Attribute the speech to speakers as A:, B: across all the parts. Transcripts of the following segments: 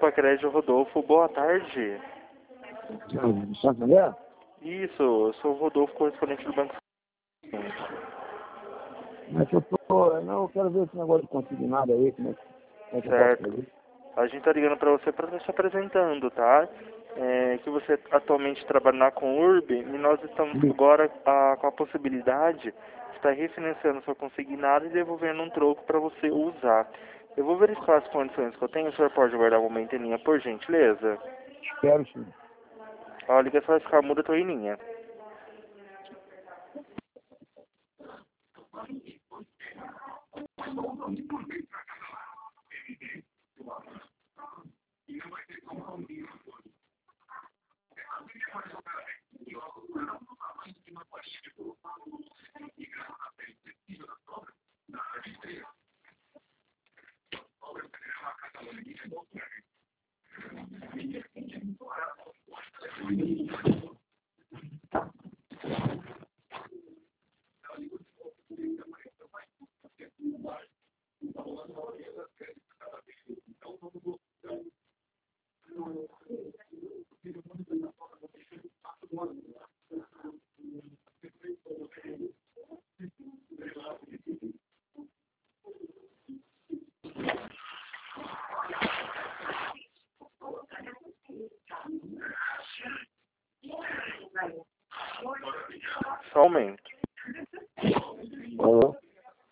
A: Opa, Crédito Rodolfo, boa tarde.
B: Santander?
A: Isso, eu sou o Rodolfo, correspondente do Banco.
B: Mas eu quero ver esse negócio de consignado aí, como é que eu posso
A: Certo.
B: fazer?
A: A gente tá ligando para você para estar se apresentando, tá? Que você atualmente trabalha na Conurb e nós estamos agora com a possibilidade de estar refinanciando seu consignado e devolvendo um troco para você usar. Eu vou verificar as condições que eu tenho, o senhor pode guardar um momento em linha, por gentileza?
B: Quero sim.
A: Ó, a ligação vai ficar muda, tô em linha. Só aumento.
B: Alô?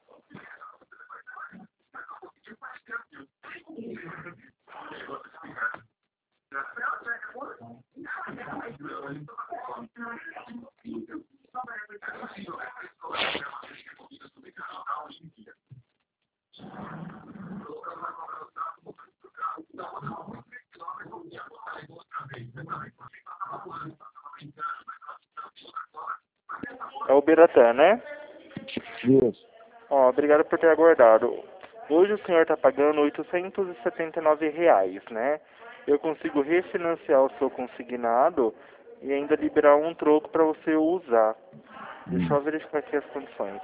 A: É o Biratã, né?
B: Isso.
A: Ó, obrigado por ter aguardado. Hoje o senhor está pagando R$ 879, né? Eu consigo refinanciar o seu consignado e ainda liberar um troco para você usar. Deixa eu verificar aqui as condições.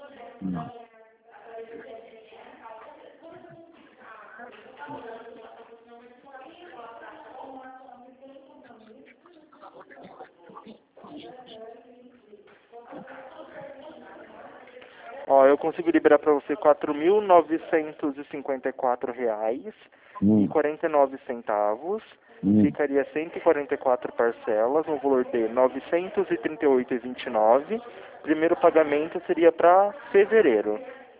A: Ó, eu consigo liberar para você R$ 4.954,49. Ficaria 144 parcelas, um valor de R$ 938,29. Primeiro pagamento seria para fevereiro.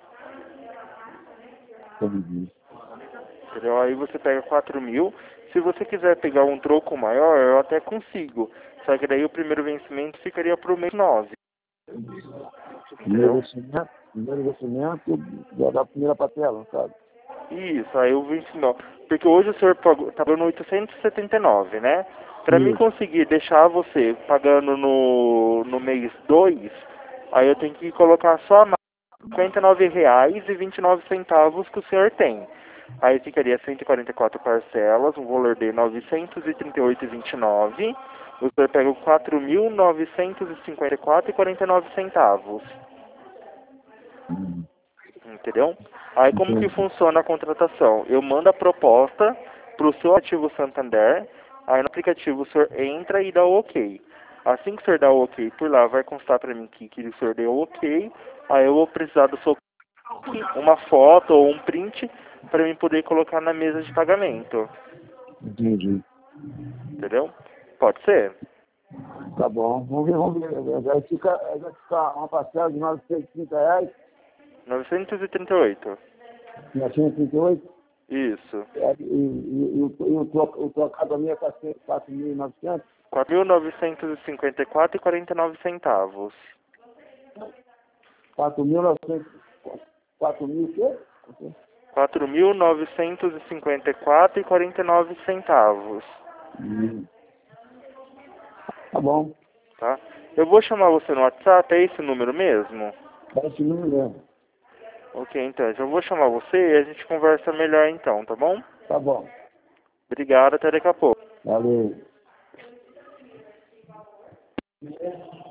A: Entendeu? Aí você pega 4.000. Se você quiser pegar um troco maior, eu até consigo. Só que daí o primeiro vencimento ficaria para o mês 9.
B: Primeiro investimento, já dá a primeira patela, sabe?
A: Isso, aí o vencimento. Porque hoje o senhor está pagando 879, né? Para mim
B: Isso.
A: conseguir deixar você pagando no mês 2, aí eu tenho que colocar só R$ 59,29 que o senhor tem. Aí ficaria 144 parcelas, um valor de R$ 938,29. O senhor pega o 4.954,49. Entendeu? Aí como que funciona a contratação? Eu mando a proposta para o seu ativo Santander, aí no aplicativo o senhor entra e dá o ok. Assim que o senhor dá o ok por lá, vai constar para mim que o senhor deu o ok, aí eu vou precisar do seu uma foto ou um print para mim poder colocar na mesa de pagamento.
B: Entendi.
A: Entendeu? Pode ser?
B: Tá bom. Vamos ver. Vai ficar uma parcela de R$ 930,
A: 938.
B: 938.
A: Isso.
B: E o trocado a minha é 4.900.
A: 4.954,49.
B: 4.900. 4.000 o quê?
A: 4.954,49.
B: Tá bom.
A: Tá? Eu vou chamar você no WhatsApp, é esse número mesmo?
B: É esse número mesmo.
A: Ok, então, eu vou chamar você e a gente conversa melhor então, tá bom?
B: Tá bom.
A: Obrigado, até daqui a pouco.
B: Valeu.